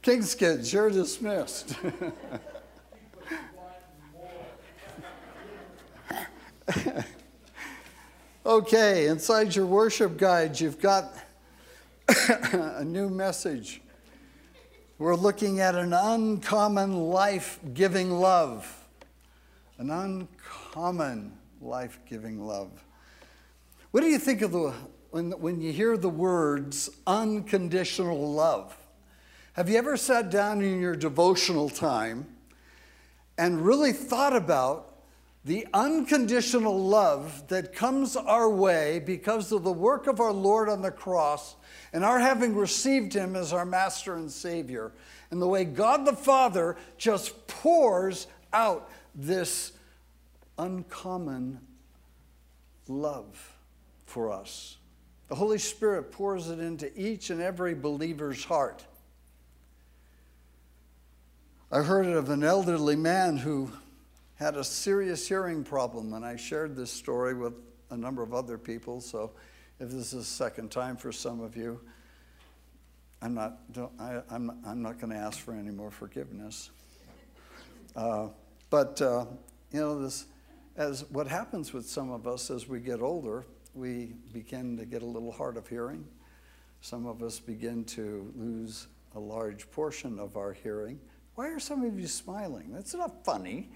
King's kids, you're dismissed. Okay, inside your worship guide, you've got a new message. We're looking at an uncommon life-giving love. An uncommon life-giving love. What do you think of when you hear the words unconditional love? Have you ever sat down in your devotional time and really thought about the unconditional love that comes our way because of the work of our Lord on the cross and our having received him as our master and savior, and the way God the Father just pours out this uncommon love for us? The Holy Spirit pours it into each and every believer's heart. I heard of an elderly man who had a serious hearing problem, and I shared this story with a number of other people, so if this is the second time for some of you, I'm not going to ask for any more forgiveness. As what happens with some of us as we get older, we begin to get a little hard of hearing. Some of us begin to lose a large portion of our hearing. Why are some of you smiling? That's not funny.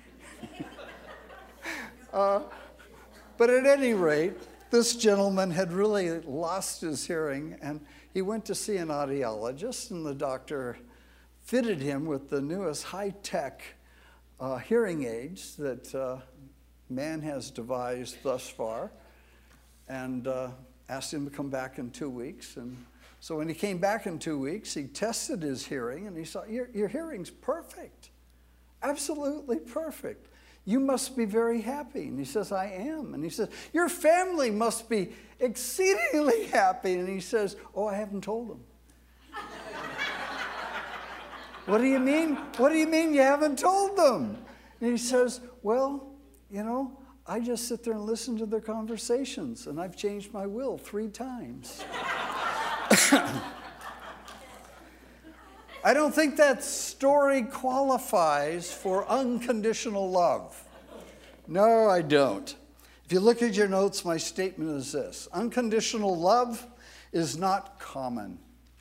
But at any rate, this gentleman had really lost his hearing, and he went to see an audiologist, and the doctor fitted him with the newest high-tech hearing aids that man has devised thus far, and asked him to come back in 2 weeks. And so when he came back in 2 weeks, he tested his hearing, and he saw, your hearing's perfect, absolutely perfect. You must be very happy. And he says, I am. And he says, your family must be exceedingly happy. And he says, oh, I haven't told them. What do you mean? What do you mean you haven't told them? And he says, well, I just sit there and listen to their conversations, and I've changed my will 3 times. I don't think that story qualifies for unconditional love. No, I don't. If you look at your notes, my statement is this: unconditional love is not common.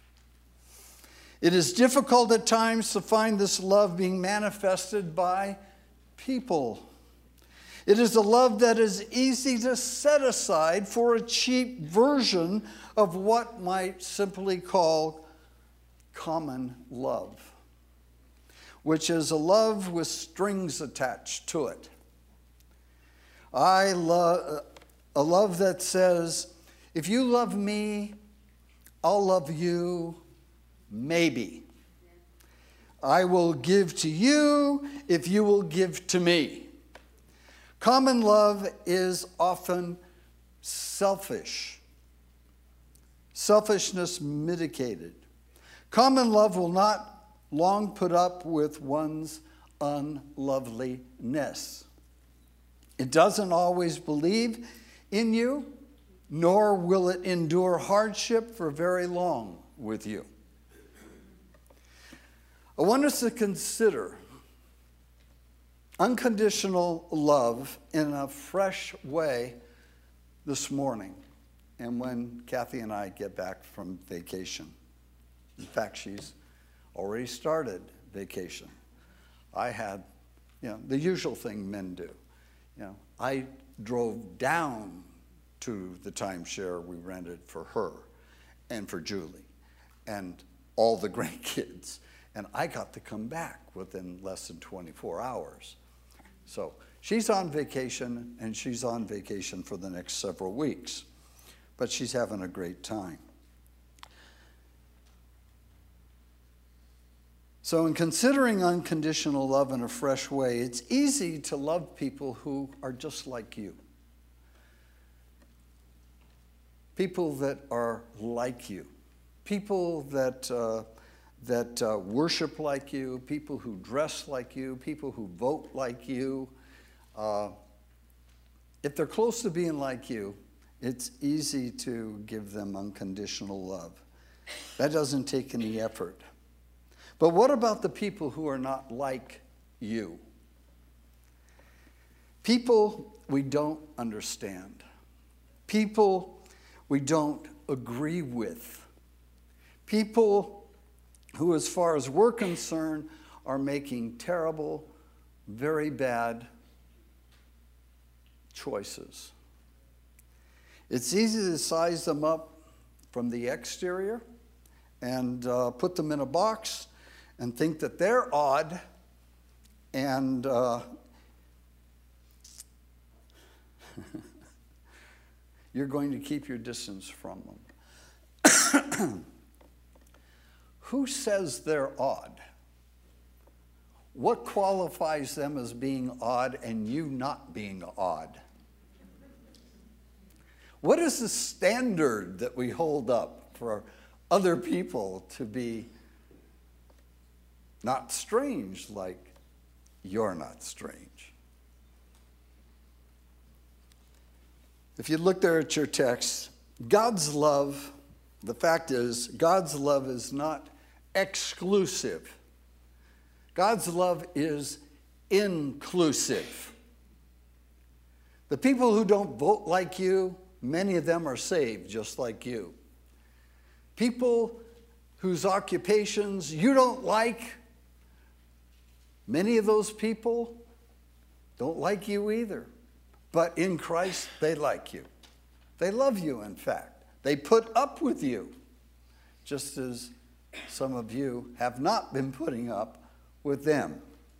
It is difficult at times to find this love being manifested by people. It is a love that is easy to set aside for a cheap version of what might simply call common love, which is a love with strings attached to it. I love a love that says, if you love me, I'll love you, maybe. I will give to you if you will give to me. Common love is often selfish, selfishness mitigated. Common love will not long put up with one's unloveliness. It doesn't always believe in you, nor will it endure hardship for very long with you. I want us to consider unconditional love in a fresh way this morning, and when Kathy and I get back from vacation. In fact, she's already started vacation. I had, the usual thing men do. I drove down to the timeshare we rented for her and for Julie and all the grandkids, and I got to come back within less than 24 hours. So she's on vacation, and she's on vacation for the next several weeks, but she's having a great time. So in considering unconditional love in a fresh way, it's easy to love people who are just like you. People that are like you. People that worship like you. People who dress like you. People who vote like you. If they're close to being like you, it's easy to give them unconditional love. That doesn't take any effort. But what about the people who are not like you? People we don't understand. People we don't agree with. People who, as far as we're concerned, are making terrible, very bad choices. It's easy to size them up from the exterior and put them in a box and think that they're odd and you're going to keep your distance from them. Who says they're odd? What qualifies them as being odd and you not being odd? What is the standard that we hold up for other people to be not strange like you're not strange? If you look there at your text, God's love, the fact is, God's love is not exclusive. God's love is inclusive. The people who don't vote like you, many of them are saved just like you. People whose occupations you don't like, many of those people don't like you either. But in Christ, they like you. They love you, in fact. They put up with you, just as some of you have not been putting up with them.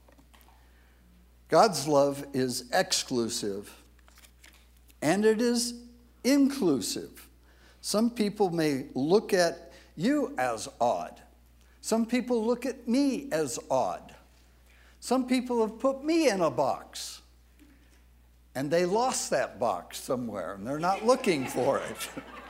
God's love is exclusive, and it is inclusive. Some people may look at you as odd. Some people look at me as odd. Some people have put me in a box, and they lost that box somewhere, and they're not looking for it.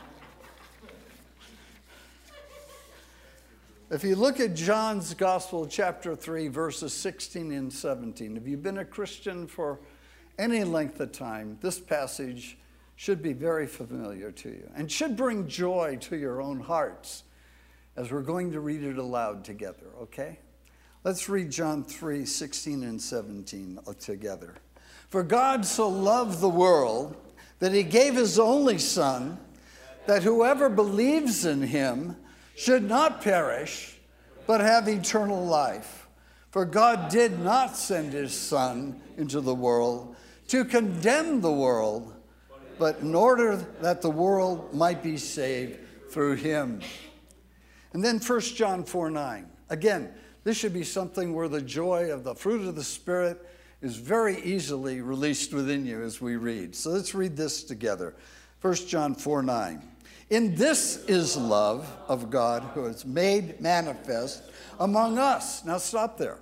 If you look at John's Gospel, chapter 3, verses 16 and 17, if you've been a Christian for any length of time, this passage should be very familiar to you and should bring joy to your own hearts as we're going to read it aloud together, okay? Let's read John 3, 16 and 17 together. For God so loved the world that he gave his only Son, that whoever believes in him should not perish, but have eternal life. For God did not send his Son into the world to condemn the world, but in order that the world might be saved through him. And then 1 John 4:9. Again, this should be something where the joy of the fruit of the Spirit is very easily released within you as we read. So let's read this together. 1 John 4:9. In this is love of God, who is made manifest among us. Now stop there.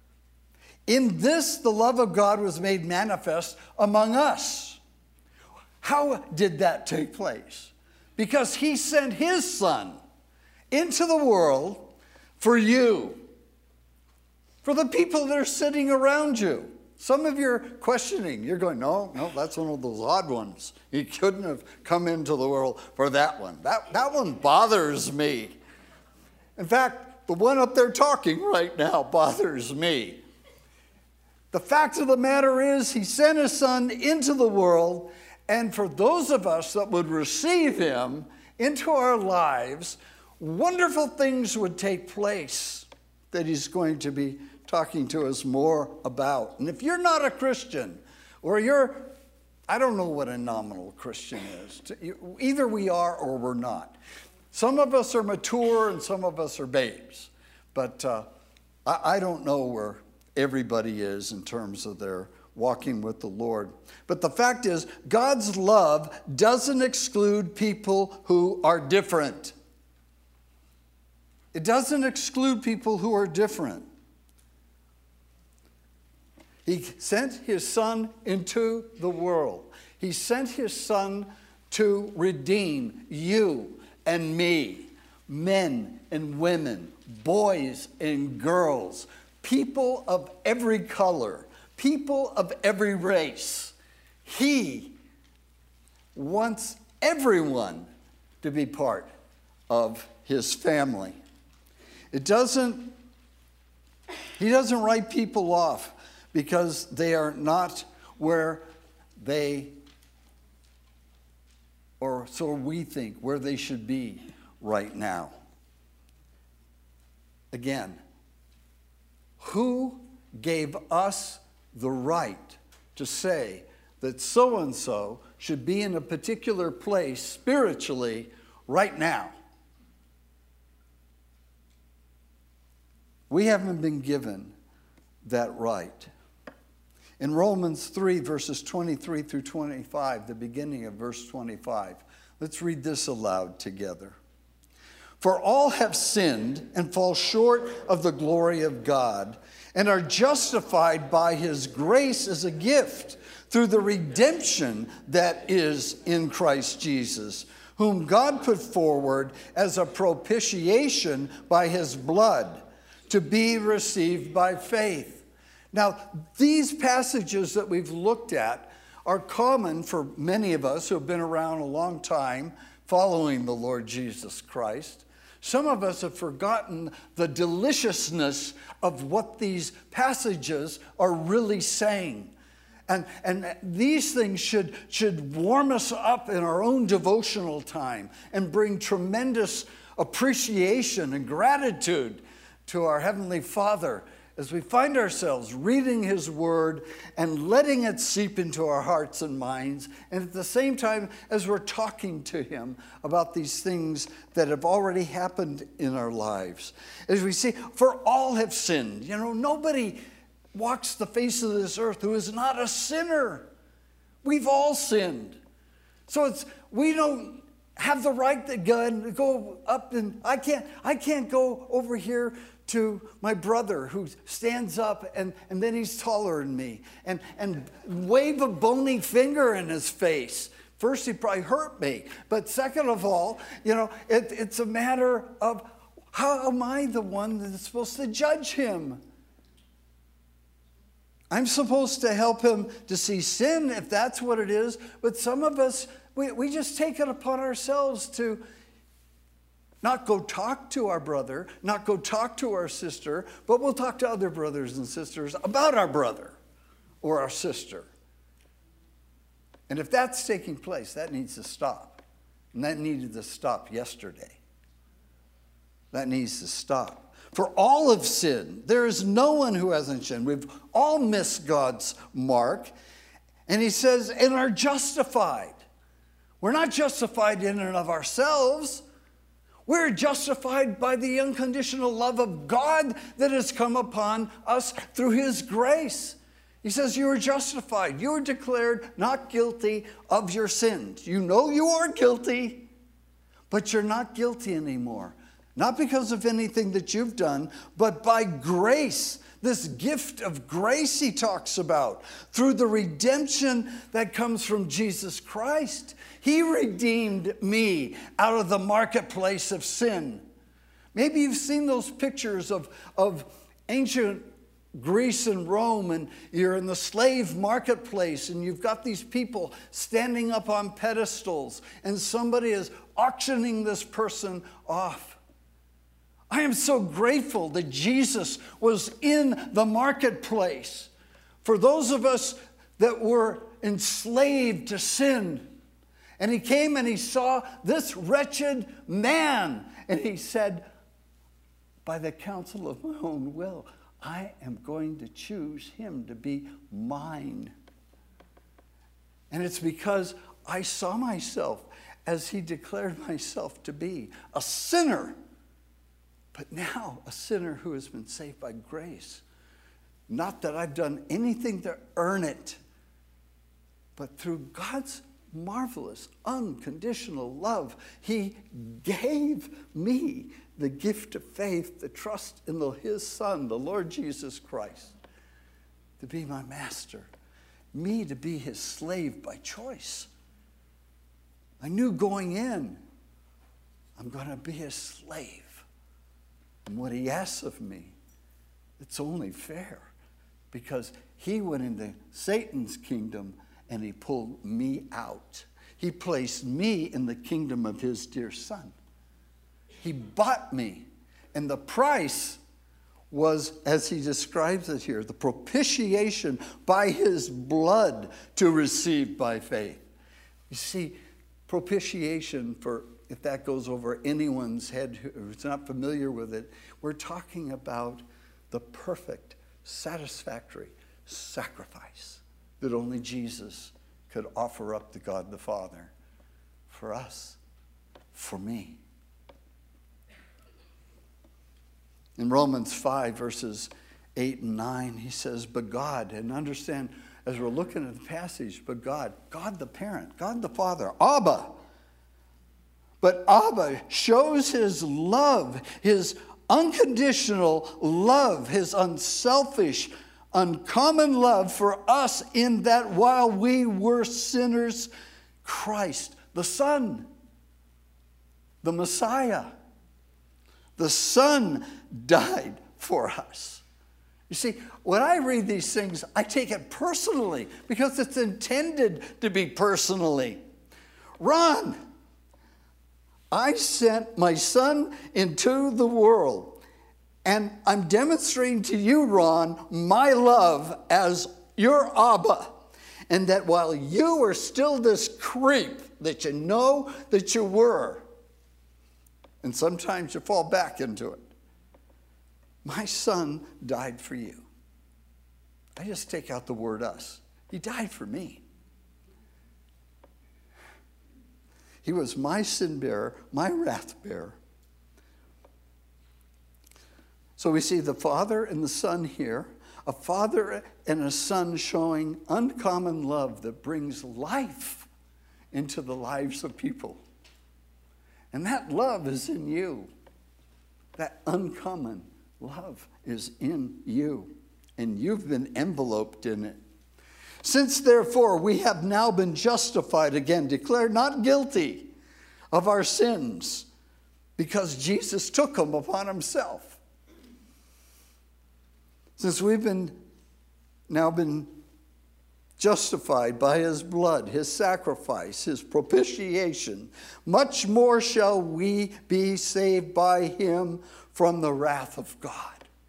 In this, the love of God was made manifest among us. How did that take place? Because he sent his Son into the world for you, for the people that are sitting around you. Some of you are questioning. You're going, no, that's one of those odd ones. He couldn't have come into the world for that one. That one bothers me. In fact, the one up there talking right now bothers me. The fact of the matter is, he sent his Son into the world, and for those of us that would receive him into our lives, wonderful things would take place that he's going to be talking to us more about. And if you're not a Christian, or I don't know what a nominal Christian is. Either we are or we're not. Some of us are mature and some of us are babes. But I don't know where everybody is in terms of their walking with the Lord. But the fact is, God's love doesn't exclude people who are different. It doesn't exclude people who are different. He sent his Son into the world. He sent his Son to redeem you and me, men and women, boys and girls, people of every color, people of every race. He wants everyone to be part of his family. It doesn't He doesn't write people off because they are not where they, or so we think, where they should be right now. Again, who gave us the right to say that so-and-so should be in a particular place spiritually right now? We haven't been given that right. In Romans 3, verses 23 through 25, the beginning of verse 25, let's read this aloud together. For all have sinned and fall short of the glory of God, and are justified by his grace as a gift through the redemption that is in Christ Jesus, whom God put forward as a propitiation by his blood, to be received by faith. Now, these passages that we've looked at are common for many of us who have been around a long time following the Lord Jesus Christ. Some of us have forgotten the deliciousness of what these passages are really saying. And these things should warm us up in our own devotional time and bring tremendous appreciation and gratitude to our Heavenly Father as we find ourselves reading his word and letting it seep into our hearts and minds, and at the same time as we're talking to him about these things that have already happened in our lives. As we see, for all have sinned. You know, nobody walks the face of this earth who is not a sinner. We've all sinned. So we don't have the right to go up, and I can't go over here to my brother who stands up and then he's taller than me and wave a bony finger in his face. First, he probably hurt me. But second of all, you know, it's a matter of how am I the one that's supposed to judge him? I'm supposed to help him to see sin if that's what it is. But some of us, we just take it upon ourselves to not go talk to our brother, not go talk to our sister, but we'll talk to other brothers and sisters about our brother or our sister. And if that's taking place, that needs to stop. And that needed to stop yesterday. That needs to stop. For all have sinned. There is no one who hasn't sinned. We've all missed God's mark. And he says, and are justified. We're not justified in and of ourselves. We're justified by the unconditional love of God that has come upon us through his grace. He says you are justified. You are declared not guilty of your sins. You know you are guilty, but you're not guilty anymore. Not because of anything that you've done, but by grace. This gift of grace he talks about through the redemption that comes from Jesus Christ. He redeemed me out of the marketplace of sin. Maybe you've seen those pictures of ancient Greece and Rome, and you're in the slave marketplace, and you've got these people standing up on pedestals, and somebody is auctioning this person off. I am so grateful that Jesus was in the marketplace for those of us that were enslaved to sin. And he came and he saw this wretched man. And he said, by the counsel of my own will, I am going to choose him to be mine. And it's because I saw myself as he declared myself to be a sinner. But now a sinner who has been saved by grace. Not that I've done anything to earn it, but through God's marvelous, unconditional love, he gave me the gift of faith, the trust in his Son, the Lord Jesus Christ, to be my master, me to be his slave by choice. I knew going in, I'm going to be his slave. And what he asks of me, it's only fair, because he went into Satan's kingdom and he pulled me out. He placed me in the kingdom of his dear Son. He bought me, and the price was, as he describes it here, the propitiation by his blood to receive by faith. You see, propitiation, for if that goes over anyone's head who's not familiar with it, we're talking about the perfect, satisfactory sacrifice that only Jesus could offer up to God the Father for us, for me. In Romans 5, verses 8 and 9, he says, but God, and understand, as we're looking at the passage, but God the parent, God the Father, Abba. But Abba shows his love, his unconditional love, his unselfish, uncommon love for us in that while we were sinners, Christ, the Son, the Messiah, the Son died for us. You see, when I read these things, I take it personally because it's intended to be personally. Ron, I sent my Son into the world, and I'm demonstrating to you, Ron, my love as your Abba, and that while you were still this creep that you know that you were, and sometimes you fall back into it, my Son died for you. I just take out the word us. He died for me. He was my sin bearer, my wrath bearer. So we see the Father and the Son here, a Father and a Son showing uncommon love that brings life into the lives of people. And that love is in you. That uncommon love is in you. And you've been enveloped in it. Since, therefore, we have now been justified, again, declared not guilty of our sins, because Jesus took them upon himself. Since we've now been justified by his blood, his sacrifice, his propitiation, much more shall we be saved by him from the wrath of God.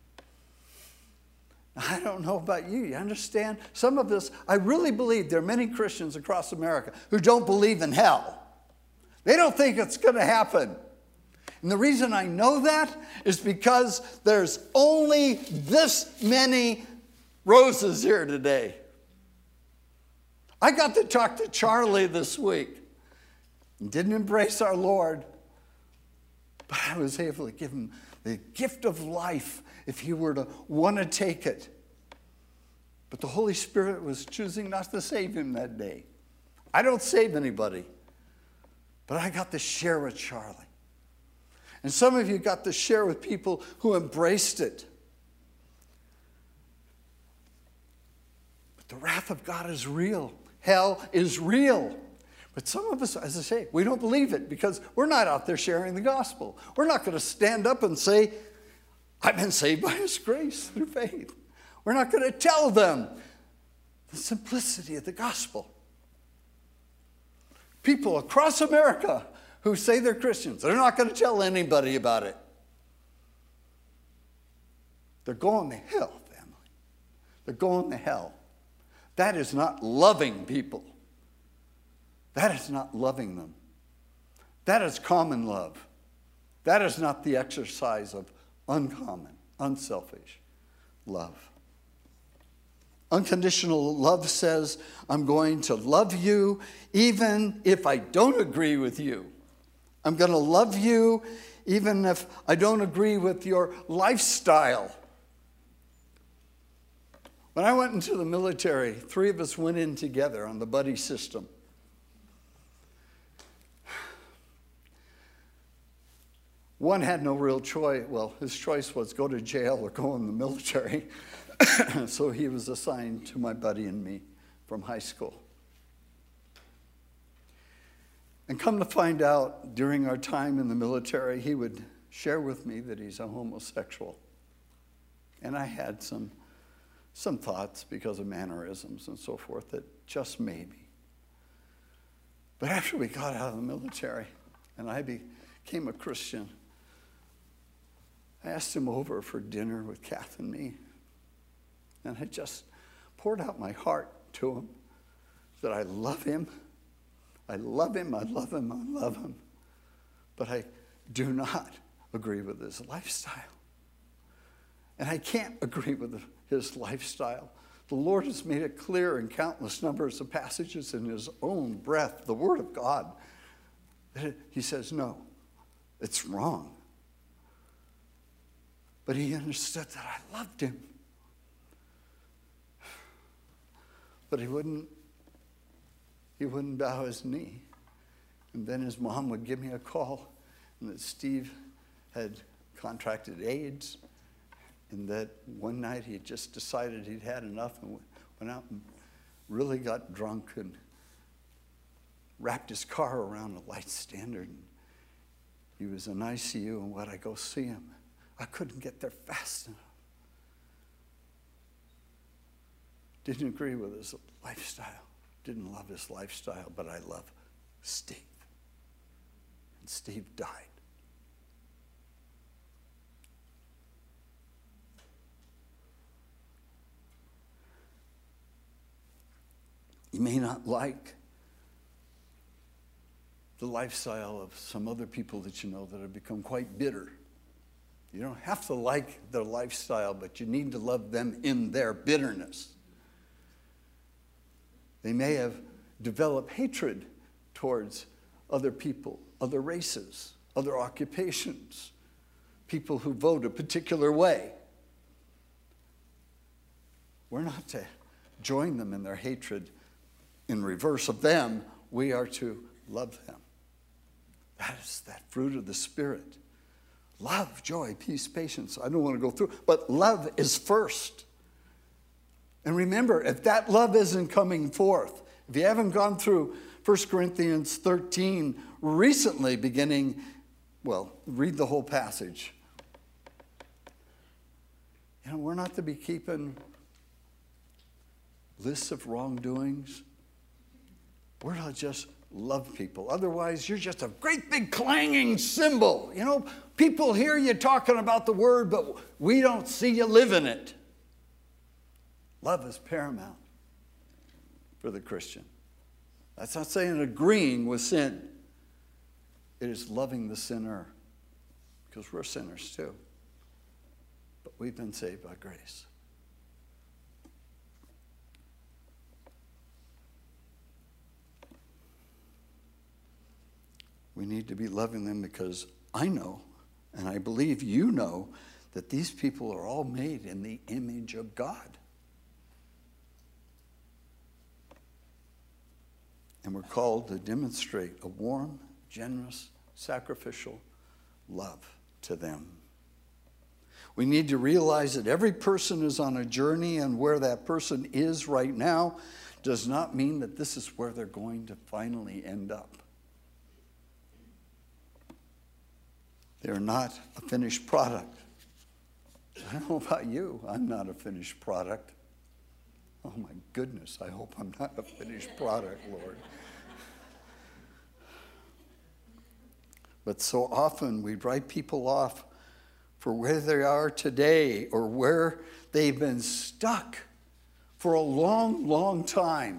I don't know about you. You understand? Some of us, I really believe there are many Christians across America who don't believe in hell. They don't think it's going to happen. And the reason I know that is because there's only this many roses here today. I got to talk to Charlie this week. He didn't embrace our Lord, but I was able to give him the gift of life if he were to want to take it. But the Holy Spirit was choosing not to save him that day. I don't save anybody, but I got to share with Charlie. And some of you got to share with people who embraced it. But the wrath of God is real. Hell is real. But some of us, as I say, we don't believe it because we're not out there sharing the gospel. We're not going to stand up and say, I've been saved by his grace through faith. We're not going to tell them the simplicity of the gospel. People across America who say they're Christians, they're not going to tell anybody about it. They're going to hell, family. They're going to hell. That is not loving people. That is not loving them. That is common love. That is not the exercise of uncommon, unselfish love. Unconditional love says, I'm going to love you even if I don't agree with you. I'm going to love you even if I don't agree with your lifestyle. When I went into the military, 3 of us went in together on the buddy system. One had no real choice. Well, his choice was go to jail or go in the military. So he was assigned to my buddy and me from high school. And come to find out, during our time in the military, he would share with me that he's a homosexual. And I had some thoughts because of mannerisms and so forth that just maybe. But after we got out of the military and I became a Christian, I asked him over for dinner with Kath and me, and I just poured out my heart to him that I love him. I love him, I love him, I love him. But I do not agree with his lifestyle. And I can't agree with his lifestyle. The Lord has made it clear in countless numbers of passages in his own breath, the Word of God, that he says, no, it's wrong. But he understood that I loved him. But he wouldn't bow his knee. And then his mom would give me a call, and that Steve had contracted AIDS, and that one night he just decided he'd had enough and went out and really got drunk and wrapped his car around a light standard. And he was in ICU, and when I go see him, I couldn't get there fast enough. Didn't agree with his lifestyle. Didn't love his lifestyle, but I love Steve. And Steve died. You may not like the lifestyle of some other people that you know that have become quite bitter. You don't have to like their lifestyle, but you need to love them in their bitterness. They may have developed hatred towards other people, other races, other occupations, people who vote a particular way. We're not to join them in their hatred in reverse of them. We are to love them. That is that fruit of the Spirit. Love, joy, peace, patience. I don't want to go through, but love is first. And remember, if that love isn't coming forth, if you haven't gone through 1 Corinthians 13 recently, beginning, well, read the whole passage. You know, we're not to be keeping lists of wrongdoings. We're to just love people. Otherwise, you're just a great big clanging cymbal. You know, people hear you talking about the word, but we don't see you living it. Love is paramount for the Christian. That's not saying agreeing with sin. It is loving the sinner, because we're sinners too. But we've been saved by grace. We need to be loving them because I know, and I believe you know, that these people are all made in the image of God. And we're called to demonstrate a warm, generous, sacrificial love to them. We need to realize that every person is on a journey, and where that person is right now does not mean that this is where they're going to finally end up. They're not a finished product. I don't know about you. I'm not a finished product. Oh my goodness, I hope I'm not a finished product, Lord. But so often we write people off for where they are today or where they've been stuck for a long, long time.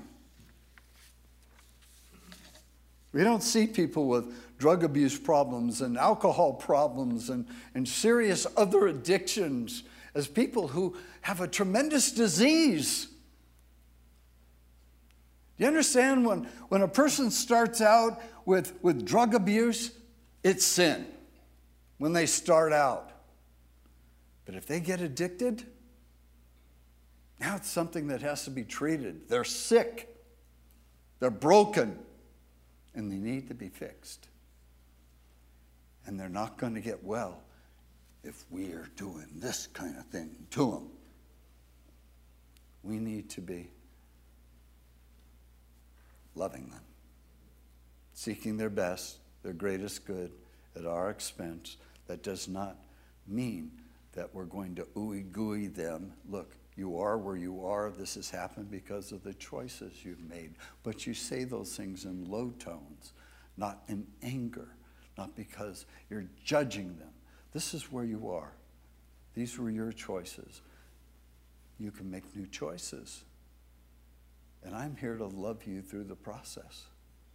We don't see people with drug abuse problems and alcohol problems and serious other addictions as people who have a tremendous disease. Do you understand when a person starts out with drug abuse, it's sin when they start out. But if they get addicted, now it's something that has to be treated. They're sick. They're broken. And they need to be fixed. And they're not going to get well if we are doing this kind of thing to them. We need to be loving them, seeking their best, their greatest good at our expense. That does not mean that we're going to ooey-gooey them. Look, you are where you are. This has happened because of the choices you've made. But you say those things in low tones, not in anger, not because you're judging them. This is where you are. These were your choices. You can make new choices. And I'm here to love you through the process.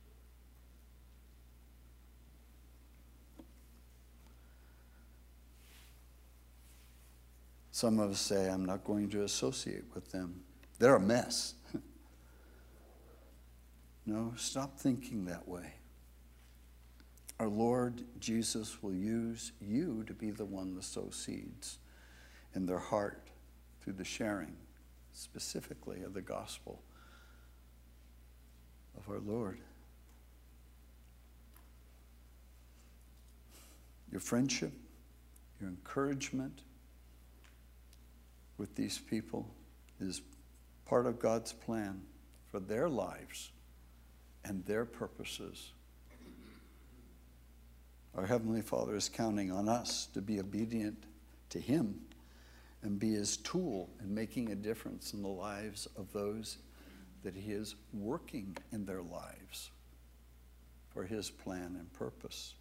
Some of us say, I'm not going to associate with them. They're a mess. No, stop thinking that way. Our Lord Jesus will use you to be the one that sows seeds in their heart through the sharing, specifically of the gospel of our Lord. Your friendship, your encouragement with these people is part of God's plan for their lives and their purposes. Our Heavenly Father is counting on us to be obedient to Him and be His tool in making a difference in the lives of those that He is working in their lives for His plan and purpose.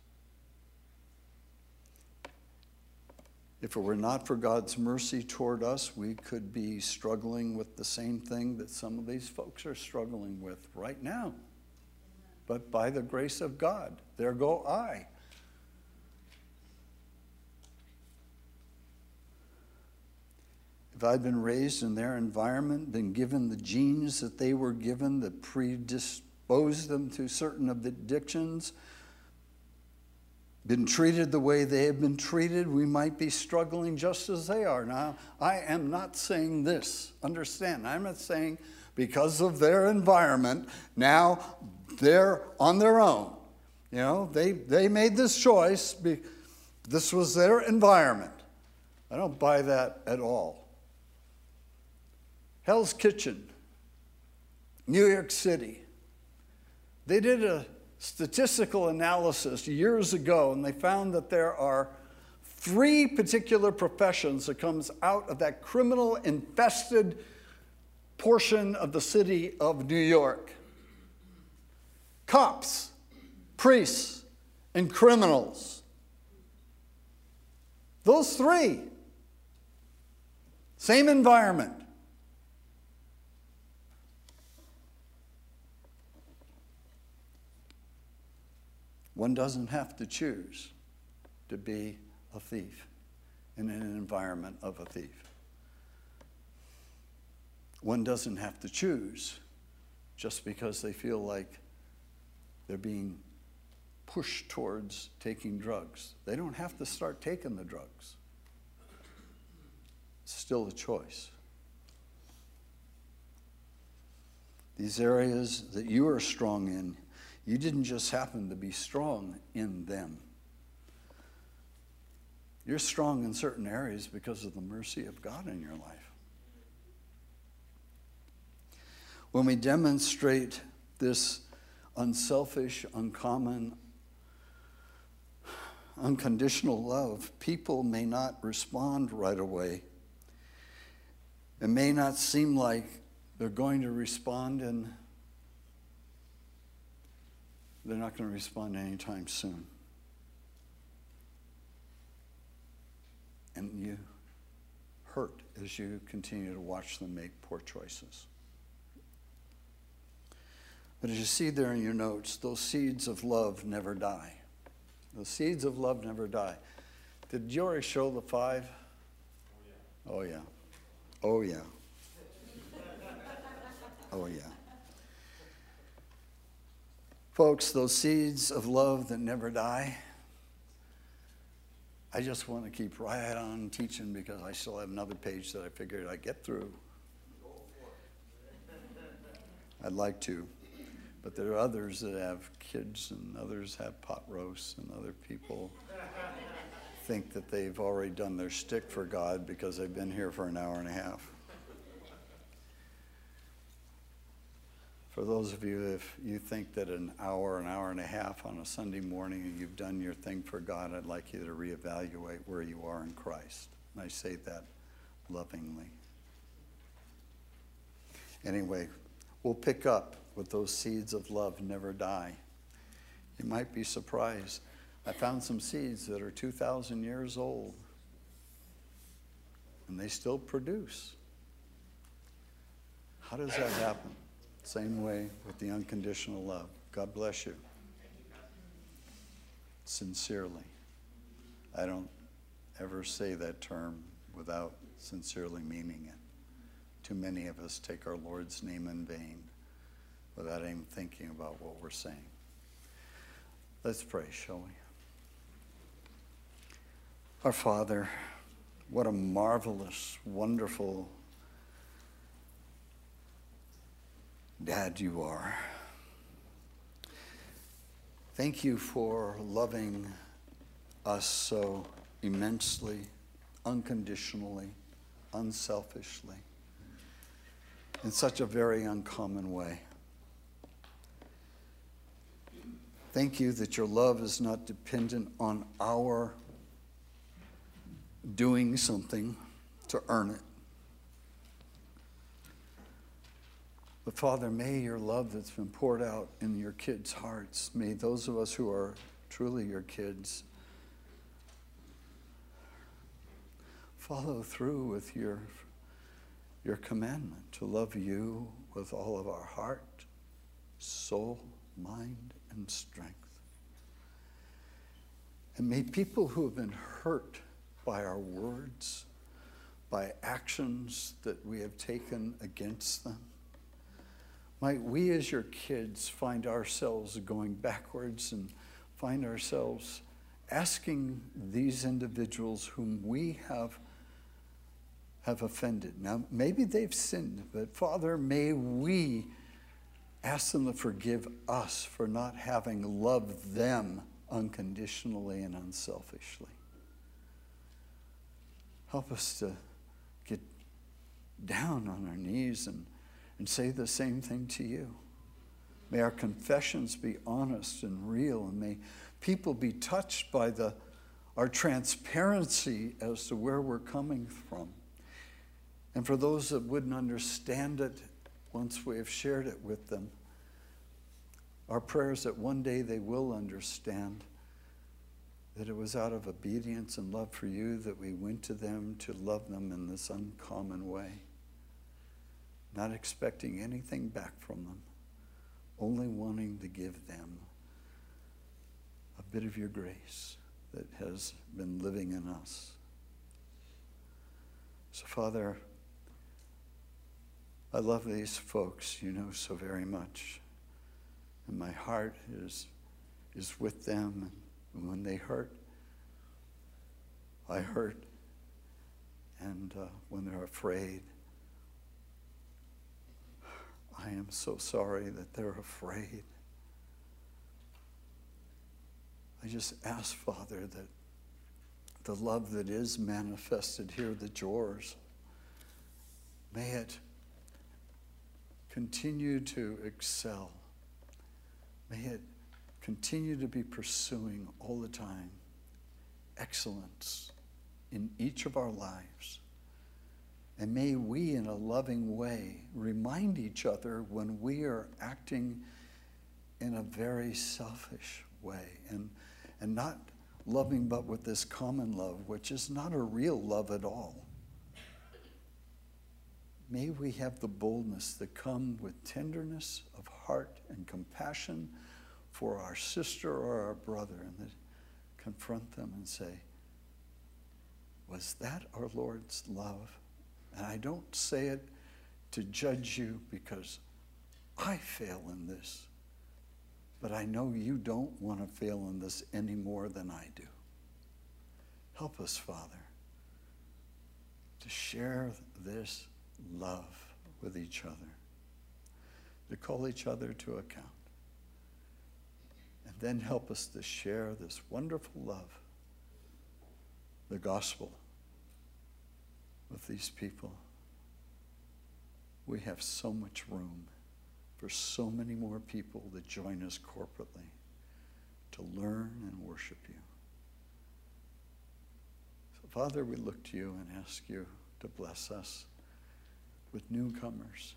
If it were not for God's mercy toward us, we could be struggling with the same thing that some of these folks are struggling with right now. But by the grace of God, there go I. If I'd been raised in their environment, been given the genes that they were given that predisposed them to certain addictions, been treated the way they have been treated, we might be struggling just as they are. Now, I am not saying this. Understand, I'm not saying because of their environment, now they're on their own. You know, they made this choice. This was their environment. I don't buy that at all. Hell's Kitchen, New York City. They did a statistical analysis years ago, and they found that there are 3 particular professions that comes out of that criminal-infested portion of the city of New York. Cops, priests, and criminals. Those 3. Same environment. One doesn't have to choose to be a thief in an environment of a thief. One doesn't have to choose just because they feel like they're being pushed towards taking drugs. They don't have to start taking the drugs. It's still a choice. These areas that you are strong in, you didn't just happen to be strong in them. You're strong in certain areas because of the mercy of God in your life. When we demonstrate this unselfish, uncommon, unconditional love, people may not respond right away. It may not seem like they're going to respond, and they're not going to respond anytime soon. And you hurt as you continue to watch them make poor choices. But as you see there in your notes, those seeds of love never die. Those seeds of love never die. Did you already show the 5? Oh, yeah. Oh, yeah. Oh, yeah. Folks, those seeds of love that never die, I just want to keep right on teaching because I still have another page that I figured I'd get through. I'd like to. But there are others that have kids, and others have pot roasts, and other people think that they've already done their shtick for God because they've been here for an hour and a half. For those of you, if you think that an hour and a half on a Sunday morning and you've done your thing for God, I'd like you to reevaluate where you are in Christ. And I say that lovingly. Anyway, we'll pick up with those seeds of love never die. You might be surprised. I found some seeds that are 2,000 years old. and they still produce. How does that happen? Same way with the unconditional love. God bless you. Sincerely. I don't ever say that term without sincerely meaning it. Too many of us take our Lord's name in vain without even thinking about what we're saying. Let's pray, shall we? Our Father, what a marvelous, wonderful Dad you are. Thank you for loving us so immensely, unconditionally, unselfishly, in such a very uncommon way. Thank you that your love is not dependent on our doing something to earn it. But Father, may your love that's been poured out in your kids' hearts, may those of us who are truly your kids follow through with your commandment to love you with all of our heart, soul, mind, and strength. And may people who have been hurt by our words, by actions that we have taken against them, might we as your kids find ourselves going backwards and find ourselves asking these individuals whom we have offended. Now, maybe they've sinned, but Father, may we ask them to forgive us for not having loved them unconditionally and unselfishly. Help us to get down on our knees and say the same thing to you. May our confessions be honest and real, and may people be touched by our transparency as to where we're coming from. And for those that wouldn't understand it, once we have shared it with them, our prayer is that one day they will understand that it was out of obedience and love for you that we went to them to love them in this uncommon way. Not expecting anything back from them, only wanting to give them a bit of your grace that has been living in us. So, Father, I love these folks, you know, so very much. And my heart is with them. And when they hurt, I hurt. And when they're afraid, I am so sorry that they're afraid. I just ask, Father, that the love that is manifested here, that's yours, may it continue to excel. May it continue to be pursuing all the time excellence in each of our lives. And may we, in a loving way, remind each other when we are acting in a very selfish way and not loving but with this common love, which is not a real love at all. May we have the boldness that come with tenderness of heart and compassion for our sister or our brother, and that confront them and say, was that our Lord's love? And I don't say it to judge you because I fail in this, but I know you don't want to fail in this any more than I do. Help us, Father, to share this love with each other, to call each other to account, and then help us to share this wonderful love, the gospel, with these people. We have so much room for so many more people that join us corporately to learn and worship you. So, Father, we look to you and ask you to bless us with newcomers,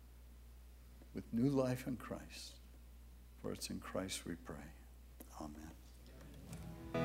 with new life in Christ. For it's in Christ we pray. Amen.